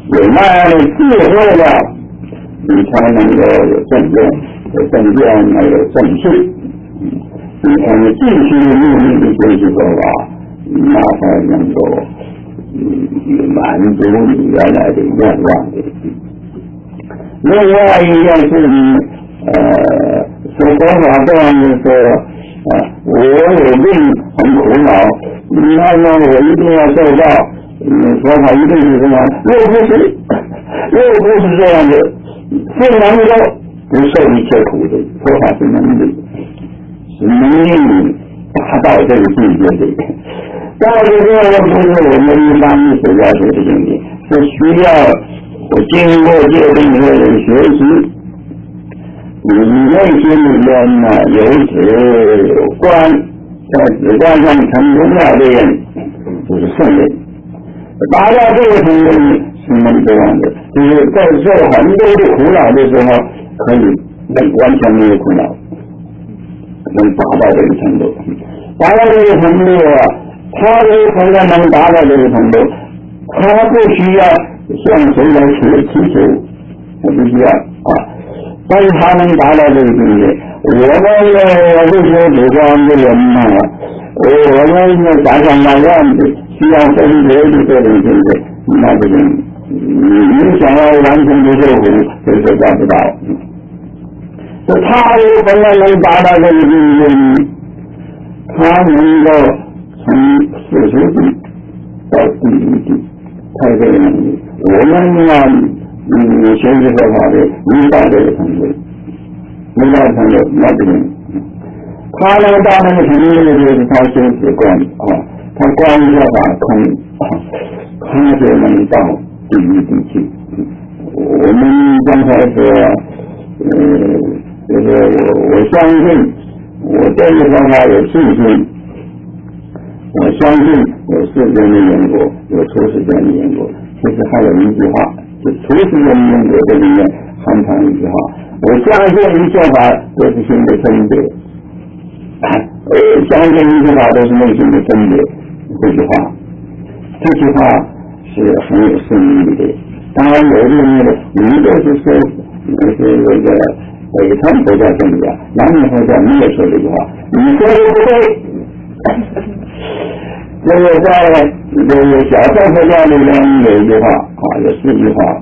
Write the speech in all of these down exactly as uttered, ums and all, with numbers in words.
有那样的智慧了，你才能够有正见，有正见才有正信。你才能继续努力的学习佛法，那才能够嗯满足你原来的愿望的。另外一件事情，呃，说佛法这样的说，呃，我有病很苦恼，那么我一定要受到，嗯，佛法一定是什么？又不是，又不是这样的，是能够不受一切苦的，佛法是能力，是能力达到这个境界的。到这个不是我们一般所要求的境界，是需要我经过界定的人学习。你内心里面呢有止有观，在止观上成功了的人就是圣人。达到这个程度是能这样的，就是在受很多的苦恼的时候，可以能完全没有苦恼，能达到这个程度。达到这个程度啊，他为什么能达到这个程度？他不需要向谁来祈祈求，他不需要啊。但是他能达到这个境界，我们呢这些主观的人呢，我们呢想想那样子，需要分别的这种境界，那不行。你想要完全不受苦，这是做不到。就他为什么能达到这个境界呢？他能够从四十地到第一地，他有这个能力。我们呢？嗯，学习佛法的一到这个程度，一到程度那不行。他能到那个程度的就是他修止观啊，他观一下法空啊，他就能到第一地去。我们刚才说，呃，就是我我相信，我对于佛法有信心，我相信有世间的因果，有出世间的因果。其实还有一句话。出世间因果这里面含藏一句话，我相信一切法都是心的分别，我相信一切法都是内心的分别。这句话，这句话是很有深意的。当然有的人呢，你都是说是那个北川佛教专家，南传佛教没有说这句话，你说的不对。这个在这个小乘佛教里面有一句话啊，有四句话，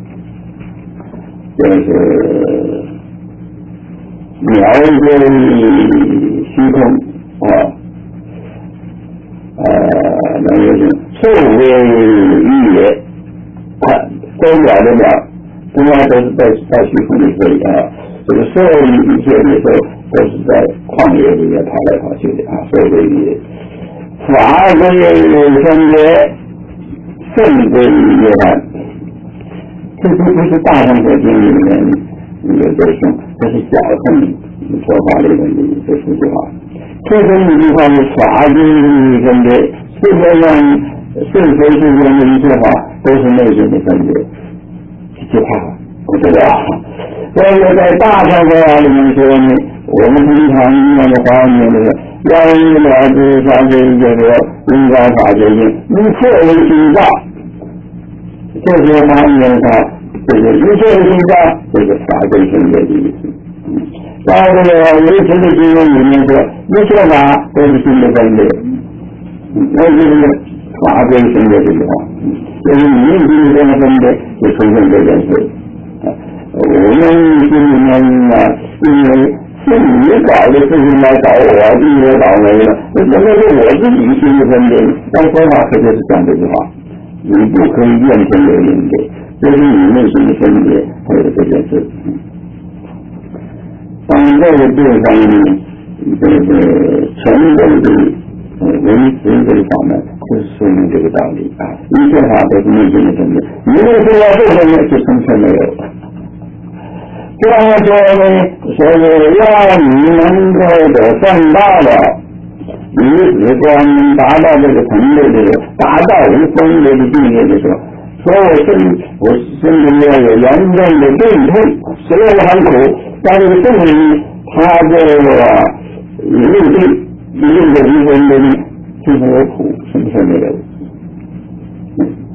就是描归虚空啊，呃，那就是受为欲也，都了的了，不然都是在在虚空里飞啊。这个受一切的时候都是在旷野里面跑来跑去的啊，受为欲。法归分别，圣归涅槃。这都不是大乘佛经里面有这种，这是小乘佛法里面的这四句话。这这一句话是法归分别，世界上是非世间的一切法都是内心的分别。这句话不得了。所以在大乘佛法里面说呢，我们平常那个华文的是。要一了知三世一切说应该法界性，一切为心造，这是华严法，这个一切为心造，这个法界性的意思。在这个唯识的经文里面说，一切法都是心的分别，那就是法界性的这句话，就是你内心的分别就出现这件事。我们心里面呢，因为是你搞的事情来搞我，你也倒霉了。那什么是我自己心的分别？但佛法可就是讲这句话，你不可以怨天尤人的，就是你内心的分别，还有这件事。当然这个地方呢，就是全部的文字这个方面，就是说明这个道理啊。一切法都是内心的分别，你内心要这分别，就生全没有。这样说呢，说是要你能够得证到了，你只光达到这个程度的时候，达到无分别的境界的时候，说我身我身体要有严重的病痛，虽然很苦，但是证明他这个入定入的一分的就是有苦，什么事没有。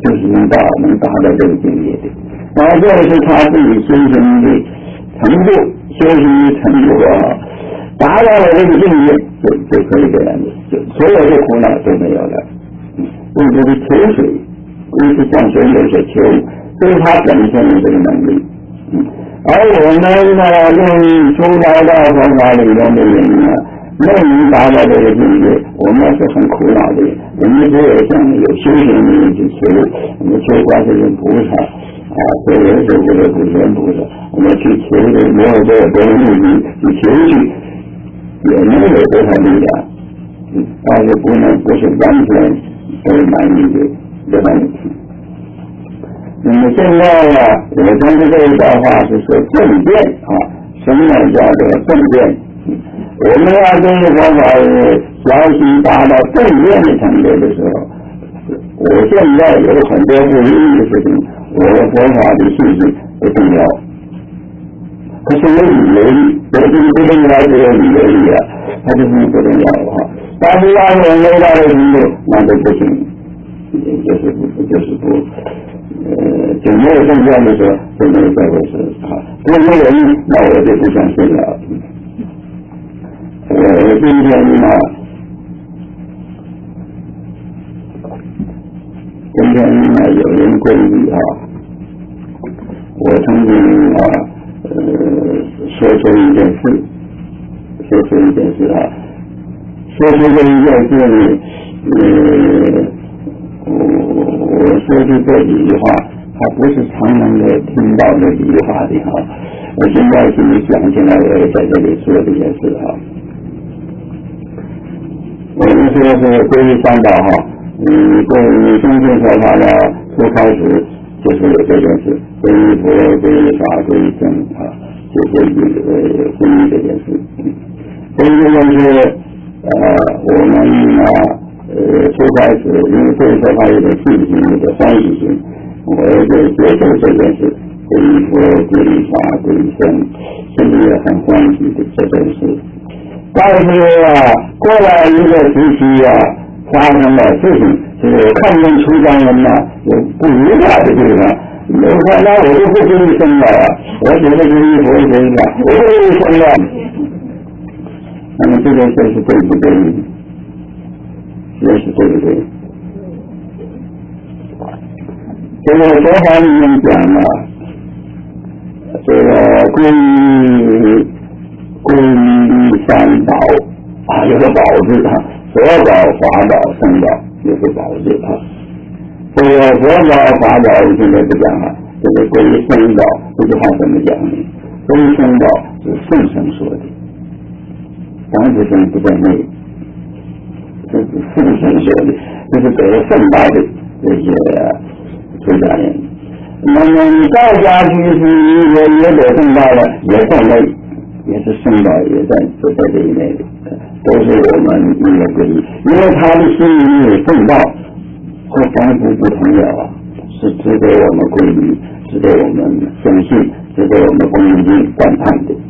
就是能达能达到这个境界的。然后这是他自己修行的程度，修行的程度啊，达到了这个境界，就就可以这样的，就所有的苦恼都没有了。用这个求水，不是向水有所求，这是他本身的这个能力。嗯，而我们呢，用出来的佛法里面的人呢，没能达到这个境界，我们是很苦恼的。我们只有向有修行的人去求，我们求观世音菩萨啊，求人求这个普贤菩萨，我们去求这个没有多少多的目的去求去，也能有多少力量，嗯，但是不能不是完全都满意的这个问题。那么现在呢，我讲的这一段话是说正见啊，什么叫做正见？我们要这个方法学习达到正见的程度的时候，我现在有很多不容易的事情，我的佛法的信息不重要，可是有理由力，我这个不重要只有理由力啊，它就是不重要的话，但是让人没到的程度，那就不行，就是不就是不。呃，就没有正见的时候，就没有这回事啊。不是人，那我就不相信了。我今天呢，今天呢有人皈依啊，我曾经啊，呃，说出一件事，说出一件事啊，说出这一件事呢，呃。我我说的这几句话，他不是常能够听到这几句话的哈。我现在心里想起来，我也在这里说这件事哈。我们说是皈依三宝哈，嗯，对，相信佛法呢，初开始就是有这件事，皈依佛、皈依法、皈依僧啊，就皈依呃皈依这件事。皈依这件事，呃，我们呢。呃，初开始，因为对佛法有点信心，有点欢喜心，我就接受这件事，皈依佛、皈依法、皈依僧，心里也很欢喜的这件事。但是啊，过来一个时期啊，发生了事情，就是我看见出家人呢有不如法的地方，我看那我就不皈依僧了啊，我只是皈依佛、皈依法，我不皈依僧了。那么这件事是对不对？也是对不对？这个佛法里面讲了，这个皈依皈依三宝啊，有个宝字啊，佛宝、法宝、僧宝，有个宝字啊。这个佛宝、法宝现在不讲了，这个皈依僧宝这句话怎么讲呢？皈依僧宝是圣僧说的，凡夫僧不在内。这是圣僧说的，这是给了圣道的这些出家人。那么你道家去是也也得圣道了，也在内，也是圣道，也在就在这一类的，都是我们应该皈依，因为他的心里有圣道，和凡夫不同了啊，是值得我们皈依，值得我们相信，值得我们恭敬赞叹的。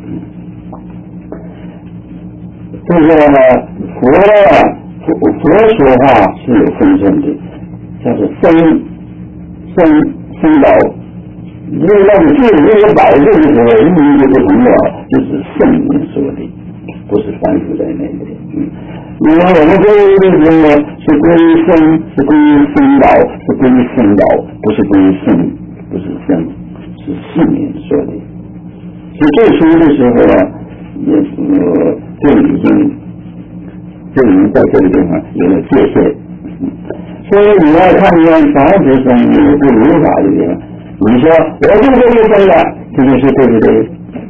这个呢，佛啊。佛说话是有分寸的，叫做僧僧僧宝，因为那个字那个宝字的时候意义就不同了，就是圣人说的，不是凡夫在内的。嗯，因为我们皈依的时候呢，是皈依僧，是皈依僧宝，是皈依僧宝，不是皈依圣，不是僧，是圣人说的。所以最初的时候呢，也呃就已经。就已经在这个地方有了界限，所以你要看见凡夫僧有不如法的地方，你说我就这个僧了，这个是对不对？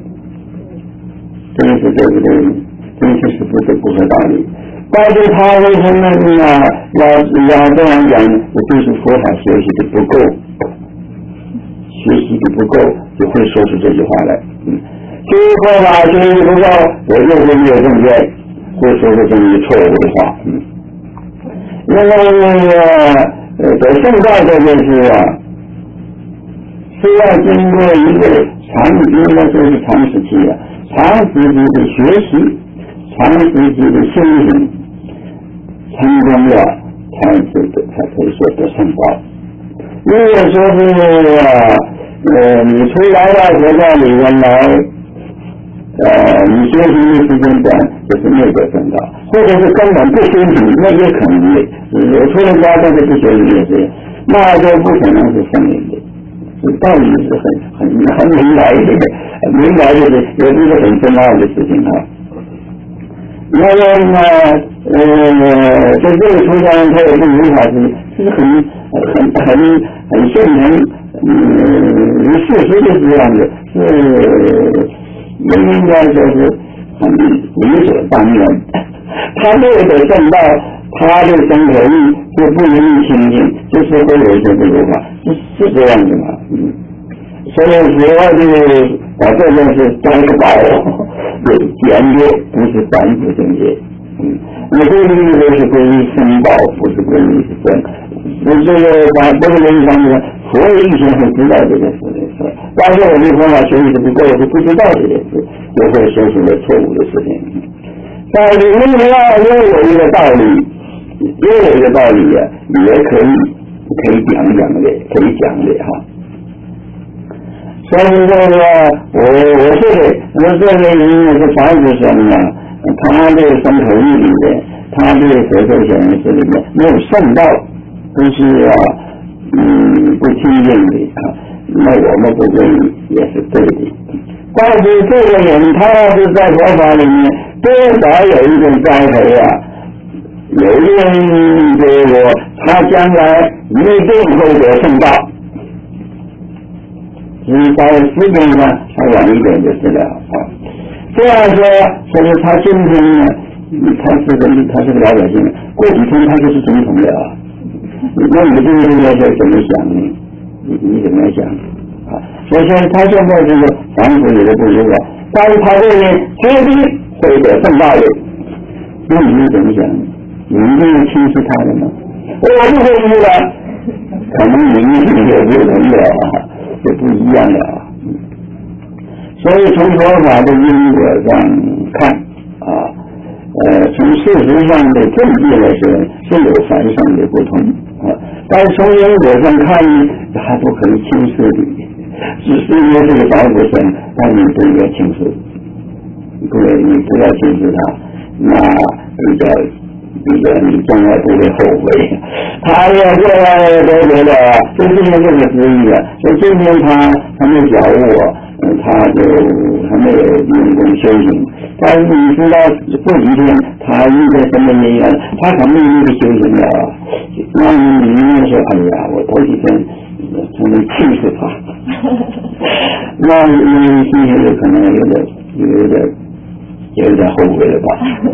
这个是对不对？这个是不是不合道理？但是他为什么呢？要要这样讲，就是佛法学习的不够，学习的不够，就会说出这句话来。嗯，学佛法学习不够，我就会没有正见。会说出这么错误的话，嗯，因为那个呃，在圣道这件事啊，是要经过一个长，应该说是长时期啊，长时期的学习，长时期的修行，成功了才是才可以说得圣道。 如果说是啊，呃，你出来到学校里面来，呃，你学习的时间短，就是没有升高，或者是根本不学习，那也可能的。我出了家都是不学习的事，那就不可能是圣灵的。道理是很很很明白的，明白的也是一个很深奥的事情啊。那么呢，呃，在这个书上他也是无法是，是很很很很现成，嗯，事实就是这样的，是应应该说是很理所当然。他没有得证到他的生活力就不容易亲近，就是会有一些不如法，是是这样子嘛，嗯。所以说就把这件事摘个包，就简约，不是反复境界。嗯，我这个意思是归于僧道，不是归于僧。我这个把这个人上面，佛以前会知道这件事的事，但是我们方法学习的不够，就不知道这件事，就会说出了错误的事情。但是另外又有一个道理，又有一个道理啊，也可以可以讲讲的，可以讲的哈。所以这个我我这个我这个人是房子生啊，他的生口意里面，他的舌头显示里面没有圣道，都是啊嗯不清净的啊，那我们不对也是对的。但是这个人他要是在佛法里面多少有一种栽培啊，有一人给我，他将来一定会得圣道。只是在时间上还晚一点就是了啊。这样说，所以他今天呢，他是个他是个老百姓，过几天他就是总统了啊。那你对这个事怎么想呢？你你怎么想啊？所以说他现在这个反腐也是不如了，但是他这边绝对会得圣道的。那你们怎么想？你们这样轻视他的吗？我不会是的，可能你们也不同的啊。就不一样了啊，所以从佛法的因果上看啊，呃，从事实上的证据来说是有反向的不同啊，但是从因果上看还不可以轻视的，只是因为这个法不深，但你不应该轻视，不你不要轻视他，那比较。比较你将来不会后悔。他要过来都觉得，就今天这个之一啊，所以今天他还没觉悟，嗯，他就还没有用功修行。但是你知道过几天他应该什么原因，他可能那个修行了，那你你说，哎呀，我头几天才能气死他，那你心情有可能有点有点有点后悔了吧？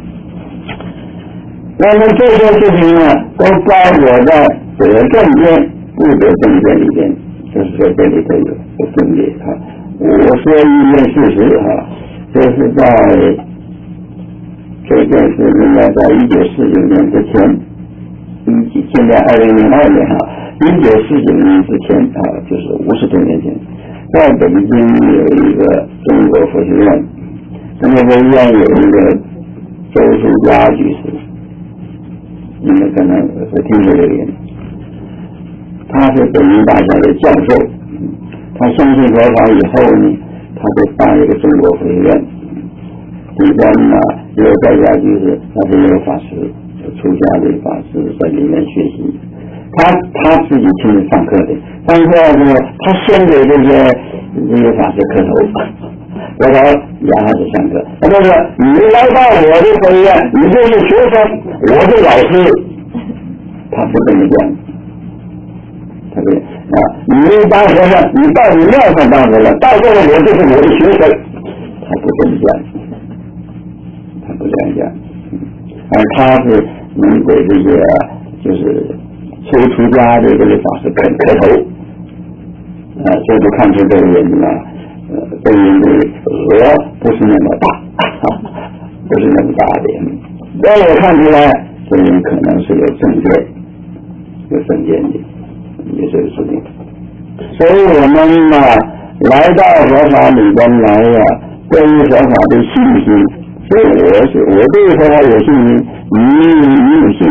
那么这些事情呢，都包括在得正见、不得正见里边，就是说这里头有有分别啊。我说一件事实啊，这是在这件事应该在一九四九年之前，一现在二零零二年哈，一九四九年之前啊，就是五十多年前，在北京有一个中国佛学院，中国佛学院有一个周书家居士。你们可能是听说这个人，他是北京大学的教授，他相信佛法以后呢，他就办一个中国佛学院。第三呢，也有在家居士，他是一个法师，出家的法师在里面学习。他他自己亲自上课的，上课的时候，他先给这些这些法师磕头。我说然后就上课，他说你来到我的佛学院，你就是学生，我是老师，他不这么讲，他说啊，你当和尚，你到你庙上当和尚，到这里我就是我的学生，他不这么讲，他不这样讲，而他是能给这些就是初出家的这个法师磕磕头，啊，所以就看出这个人啊。呃，对应的额不是那么大，不是那么大的。让我看出来，这人可能是有正见，有正见的，也是有的。所以我们呢、啊，来到佛法里边来呀、啊，对于佛法的信心，所以我是我对佛法有信心，你你有信心，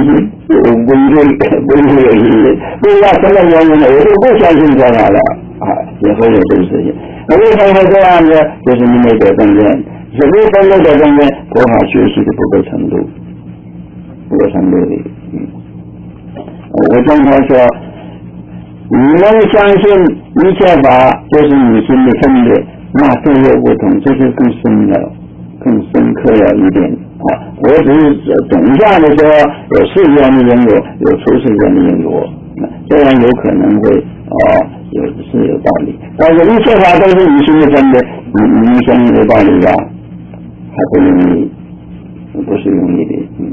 不一定不一定有意义。不知道什么原因呢？我就不相信佛法了啊，也会有这个事情。那为什么会这样子？就是你没得正见，是为什么没得正见？佛法学习的不够程度，不够程度的。嗯，我经常说，你能相信一切法就是你心里分别，那各有不同，这是更深了、更深刻了一点啊！我只是总下的说，有世间的因果，有出世间的因果，这样有可能会啊，有是有道理。但是一切法都是你心里分的，你你相信有道理吧？还不容易，不是容易的。嗯，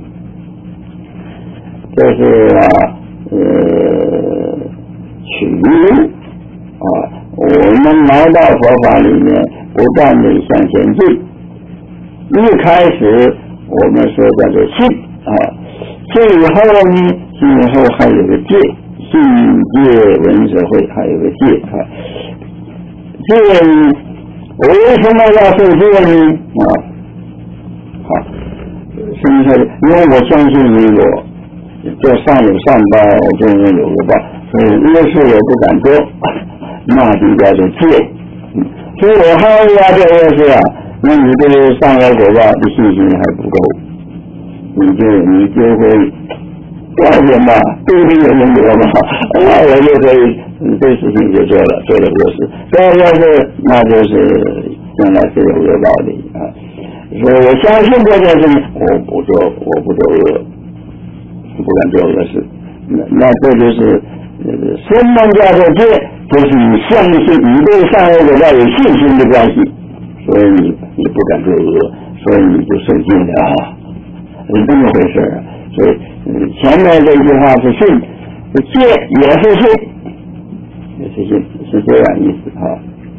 这是啊，呃，取路啊，我们来到佛法里面，不断的向前进。一开始我们说叫做信啊，信以后呢，信以后还有个戒，信戒闻舍会还有个戒啊。戒呢，为什么要受戒呢？啊，好，是不是？因为我相信因果，这上有善报，这有有个报，所以恶事我不敢做，那就叫做戒。嗯，所以我害怕这恶事啊。那你对善恶果报的信心还不够，你就你就会外面吧，对立有因果嘛，那我就可以这事情就做了，做了恶事，做了恶事，那就是将来是有恶报的啊。所以我相信这件事情，我不做，我不做恶，不敢做恶事，那那这就是什么叫做戒？就是你相信，你对善恶果报有信心的关系。所以你你不敢做恶，所以你就受戒了啊，是这么回事啊。所以、嗯、前面这一句话是信，戒也是信，也是信，是这样意思啊。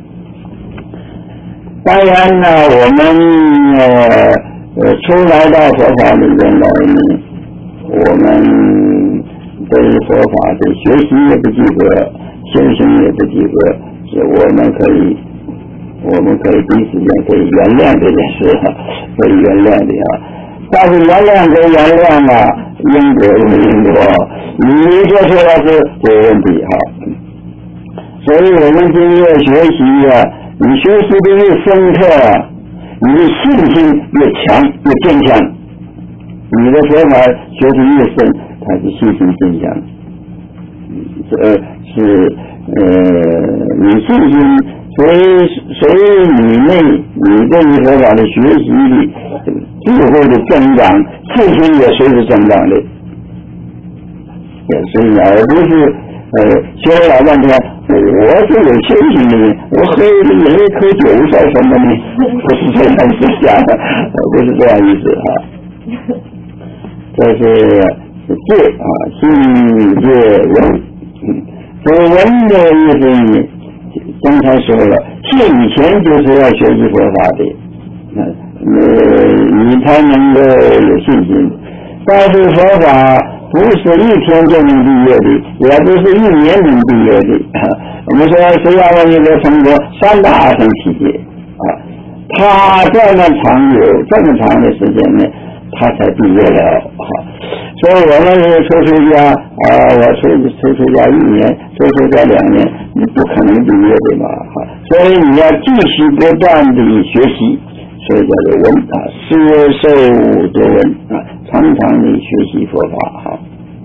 当然呢，我们呃呃出来到佛法里面来呢，我们对佛法的学习也不及格，修行也不及格，所以我们可以。我们可以第一时间可以原谅这件事，可以原谅的啊。但是原谅归原谅啊，因果归因果，你做出来是有问题哈。所以我们今夜学习啊，你学习的越深刻，你的信心越强越坚强。你的佛法学习越深，它是信心坚强。这是呃，你信心。所以，所以你内你对于佛法的学习的智慧的增长，信心也随之增长的，也是而不是呃学了老半天，我是有修行的人，我喝饮一口酒算什么呢？不是这样子想的，不是这样意思啊。这是戒啊，信戒闻，嗯，这闻的意思呢？刚才说了，信以前就是要学习佛法的，呃，你才能够有信心。但是佛法不是一天就能毕业的，也不是一年能毕业的。我们说释迦牟尼佛成佛三大阿僧祇劫啊，他这么长有这么长的时间呢，他才毕业了啊。所以我们是出出家啊，我出出出家一年，出出家两年，你不可能毕业的嘛哈。所以你要继续不断的学习，所以叫做闻啊，思受多闻啊，常常的学习佛法哈。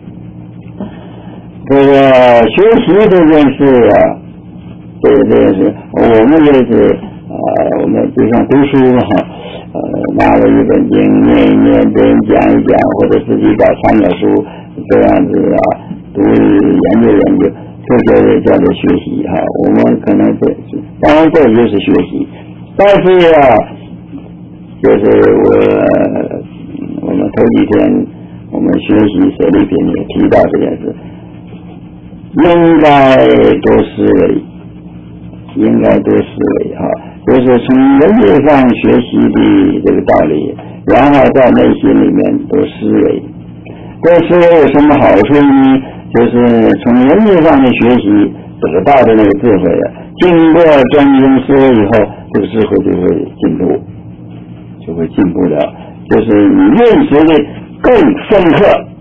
这个学习这件事啊，这个这件事，我们也是啊，我们就像读书哈。呃，拿了一本经念一念，别人讲一讲，或者自己找参考书，这样子啊，读研究研究，这些叫做学习哈。我们可能这当然这就是学习，但是啊，就是我我们头几天我们学习舍利品也提到这件事，应该多思维，应该多思维哈。就是从人际上学习的这个道理，然后在内心里面多思维。多思维有什么好处呢？就是从人际上的学习得到的那个智慧啊，经过专心思维以后，这个智慧就会进步，就会进步了。就是你认识的更深刻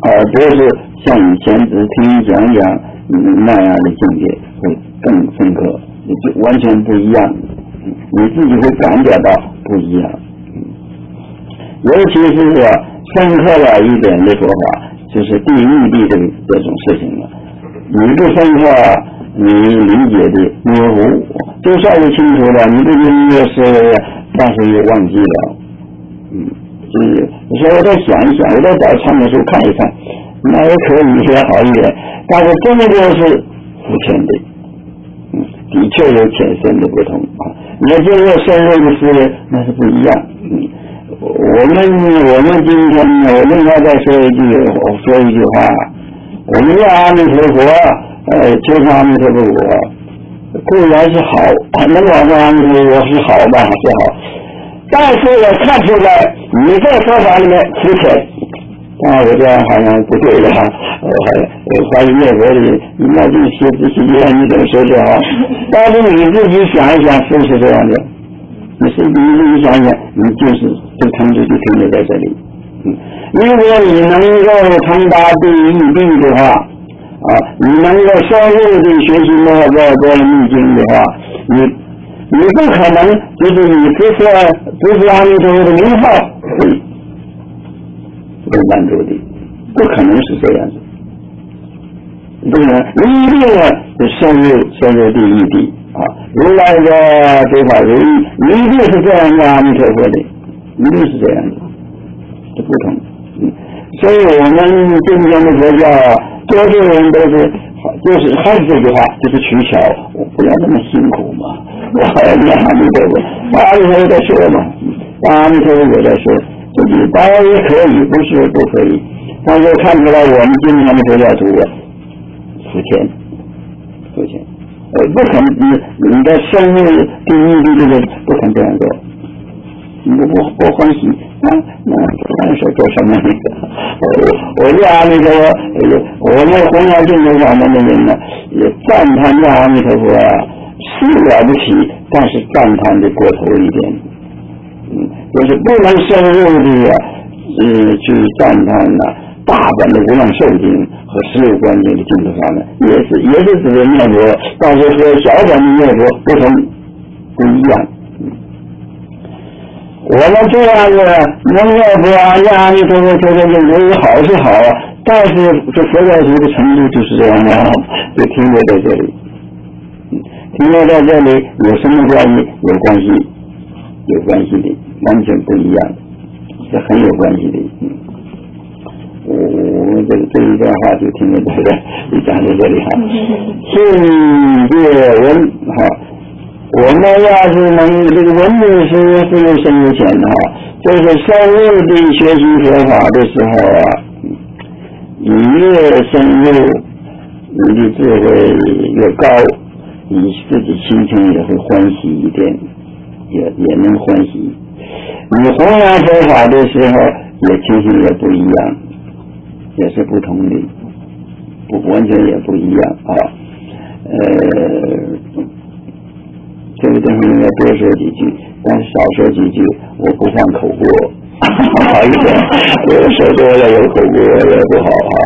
而不是像以前只听讲讲那样的境界，会更深刻，就完全不一样，你自己会感觉到不一样。尤其是说深刻了一点的说法，就是地狱地这这种事情了，你不深刻，你理解的模糊，就算是清楚了，你对音乐思维，但是又忘记了。嗯，就是所以我再想一想，我再找参考书看一看，那也可以也好一点，但是终究是肤浅的，嗯，的确有浅深的不同啊。你要经过深入的思维，那是不一样。嗯，我们我们今天我另外再说一句，我说一句话，我们要阿弥陀佛，呃，求上阿弥陀佛，固然是好，能往上阿弥陀佛是好吧，是好。但是我看出来你在说法里面肤浅，啊，我这样好像不对了，我我怀疑念佛里那就写字写字你怎么说就好？但是你自己想一想，是不是这样的？你是你自己想一想，你就是这个程度就停留在这里。嗯，如果你能够通达第一地的话，啊，你能够深入的学习那个这秘经的话，你。你不可能就是你不是不是阿弥陀佛的名号会会满足的，不可能是这样子，不可能，你一定要深入深入第一地啊！如来的对法如意，你一定是这样的阿弥陀佛的，一定是这样的，这不同。嗯，所以我们今天的佛教啊，多数人都是就是还是这句话，就是取巧，我不要那么辛苦嘛。我还要念阿弥陀佛，阿弥陀佛在说嘛，阿弥陀佛也在说，自己当然也可以，不是不可以，但是看出来我们今天的佛教徒肤浅，肤浅，呃，不肯你你的深入第一地这个不肯这样做，你不不不欢喜啊？那那说做什么那个？我我念阿弥陀佛，我们弘扬净土法门的人呢，也赞叹念阿弥陀佛啊。是了不起，但是赞叹的过头一点，嗯，就是不能深入的呃去赞叹了大本的无量寿经和十六观经的净土法门，也是也是指的念佛，但是和小本的念佛不同不一样。嗯，我们这样子能念佛啊，念阿弥陀佛，求求净土好是好啊，但是这佛教徒的程度就是这样的，就停留在这里。停留在这里有什么关系？有关系，有关系的，完全不一样，是很有关系的。嗯，我我们这这一段话就停留在这，就讲到这里哈。信戒文哈，我们要是能这个文字是是有深有浅的哈，就是深入的学习佛法的时候啊，你越深入，你的智慧越高。你自己心情也会欢喜一点，也也能欢喜。你弘扬佛法的时候，也情形也不一样，也是不同的，不完全也不一样啊。呃，这个地方应该多说几句，但是少说几句，我不犯口过，好一点。我说多了有口过也不好啊。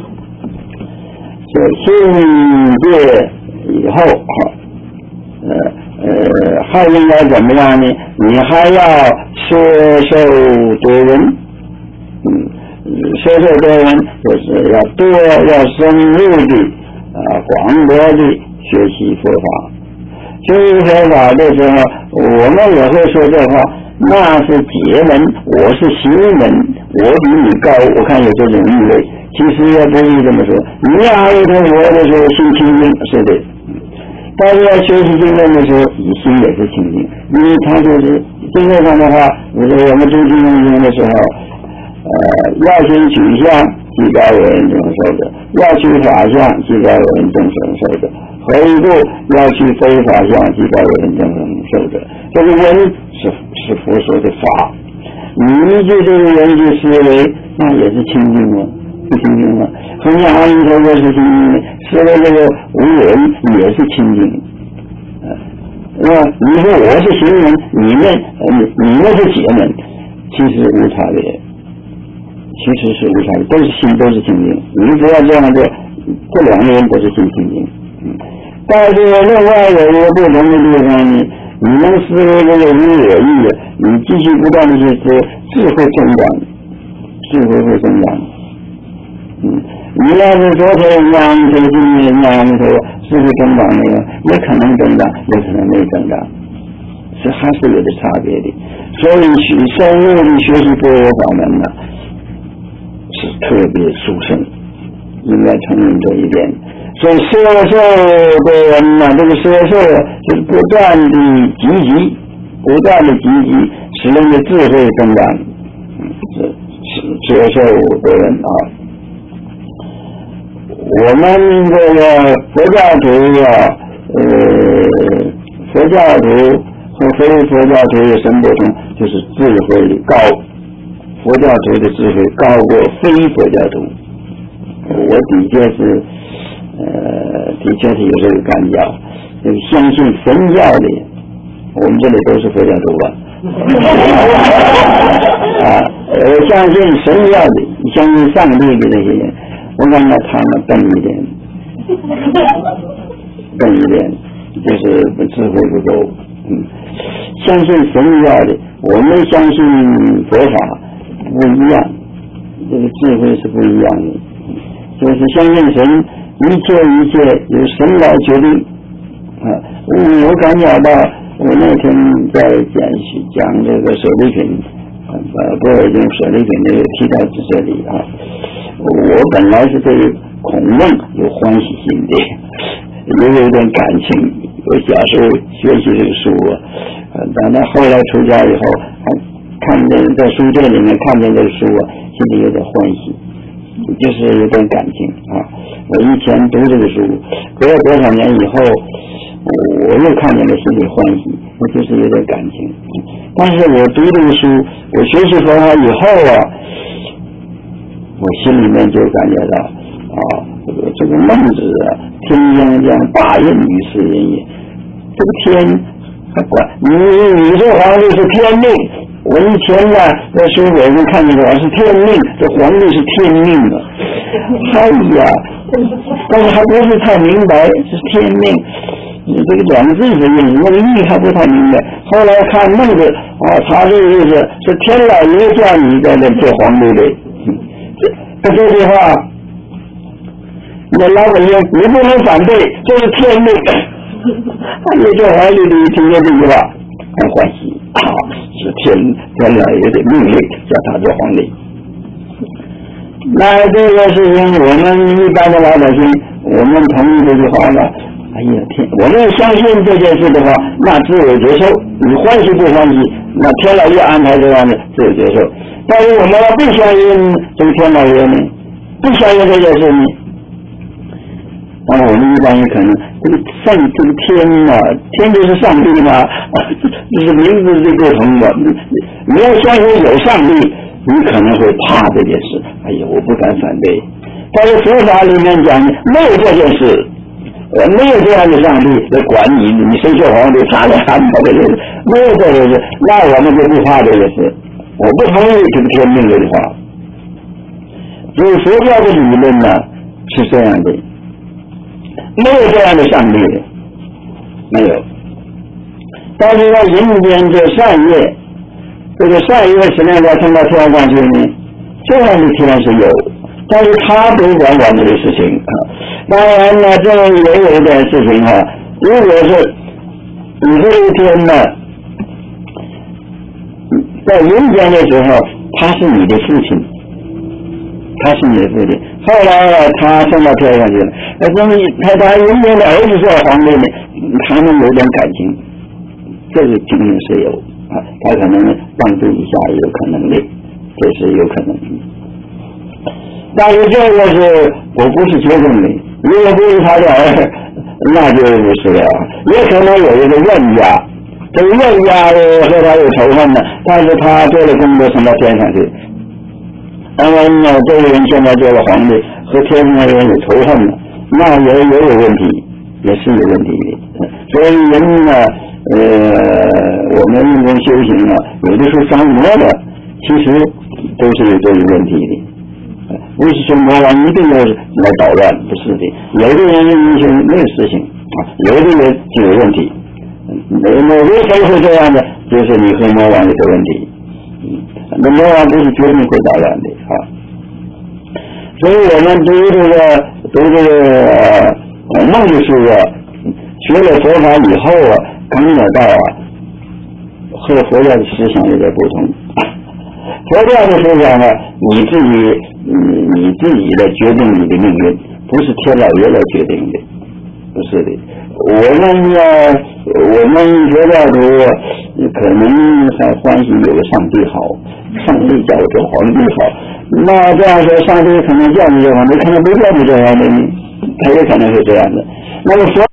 所以信戒。以后呃呃还应该怎么样呢？你还要摄受多闻，嗯，摄受多闻就是要多要深入的啊广博的学习佛法。学习佛法的时候，我们也会说这话，那是解门，我是行门，我比你高，我看有这种意味。其实也不是这么说，你阿弥陀佛的时候心清净，是的。但是要学习经论的时候，以心也是清净，因为他就是经论上的话，如果我们读经论的时候，呃，要先取向，即该为人众受的；要取法相，即该为人众受的；何一故要取非法相，即该为人众受的。这个文是是佛说的法，你依据这个人去思维，那也是清净吗？不清净吗？弘扬阿弥陀佛是清净的，思维这个无人也是清净。呃，你说我是行人，你们呃你们是解门，其实无差别， 其实是无差别，都是心，都是清净。你不要这样做，这两个人都是心清净。嗯，但是另外有一个不同的地方呢，你能思维这个无我意的，你继续不断的去思，智慧增长，智慧会增长。嗯，你要是昨天一样，这今天一样，说智慧增长那个，也可能增长，也可能没增长，是还是有的差别的。所以去深入的学习般若法门呢，是特别殊胜，应该承认这一点。所以摄受的人呢，这个摄受就是不断的积极，不断的积极，使人的智慧增长。是是摄受的人啊。我们这个佛教徒啊，呃，佛教徒和非佛教徒有什么不同？就是智慧高，佛教徒的智慧高过非佛教徒。我的确是，呃，的确是有这个感觉。这个相信神教的，我们这里都是佛教徒吧？啊，我相信神教的，相信上帝的这些人。我感觉他们笨一点，笨一点，就是智慧不够。嗯，相信神教的，我们相信佛法不一样，这个智慧是不一样的。就是相信神，一切一切由神来决定。啊，我我感觉到，我那天在讲讲这个舍利品，呃，不已经舍利品那个提到这里啊。我本来是对孔孟有欢喜心的，也有点感情。我小时候学习这个书啊，等到后来出家以后，看见在书店里面看见这个书啊，心里有点欢喜，就是有点感情啊。我以前读这个书，隔了多少年以后，我又看见了，心里欢喜，我就是有点感情。但是我读这个书，我学习佛法以后啊。我心里面就感觉到啊，这个这个孟子啊，天将降大任于斯人也。这个天还管你，你这皇帝是天命。我以前呢，在书本上看见过是天命，这皇帝是天命啊。哎呀，但是还不是太明白是天命。你这个两个字的意思，那个意还不太明白。后来看孟子啊，他这个意思是天老爷叫你在那做皇帝的。这这句话，你老百姓你不能反对，这是天命。你做皇帝的听见这句话很欢喜啊，是天天老爷的命令叫他做皇帝。那这个事情，我们一般的老百姓，我们同意这句话了。哎呀天，我们相信这件事的话，那自有接受。你欢喜不欢喜，那天老爷安排这样的自有接受。但是我们要不相信这个天老爷呢，不相信这件事呢，那么我们一般也可能这个上这个天啊，天就是上帝嘛，就是名字是不同的。你要相信有上帝，你可能会怕这件事。哎呀，我不敢反对。但是佛法里面讲没有这件事。呃，没有这样的上帝来管你，你谁做皇帝，他来安排的人，没有这个事，那我们就不怕这个事。我不同意这个天命这句话。就是佛教的理论呢是这样的，没有这样的上帝的，没有。但是在人间这善业，这个善业实际上要升到天上去呢，这样的天是有。但是他不管我们的事情啊，当然呢，这也有一点事情啊。如果是你这一天呢，在人间的时候，他是你的父亲，他是你的父亲。后来他升到天上去了，那这么他他人间的儿子做皇帝呢，他们有点感情，这个情形是有啊，他可能帮助一下也有可能的，这是有可能的。但是这个是我不是决定的，如果不是他的儿，那就不是了。也可能有一个冤家，这个冤家和他有仇恨呢，但是他做了功德升到天上去。当然呢，这个人现在做了皇帝，和天上的人有仇恨呢，那也也有问题，也是有问题的。所以人呢，呃，我们用功修行啊，有的时候伤魔的，其实都是有这个问题的。 不是说魔王一定要来捣乱，不是的。有的人英雄没有事情啊，有的人就有问题。那么为什么会这样呢？就是你和魔王有个问题。那魔王不是绝对会捣乱的啊。所以我们读这个读这个呃梦的书啊，学了佛法以后啊，感觉到啊，和佛教的思想有点不同。佛教的思想呢，你自己你你自己来决定你的命运，不是天老爷来决定的，不是的。我们要我们佛教徒可能还欢喜有个上帝好，上帝叫我做皇帝好。那这样说，上帝可能叫你这样，你可能不叫你这样的，他也可能是这样的。那么佛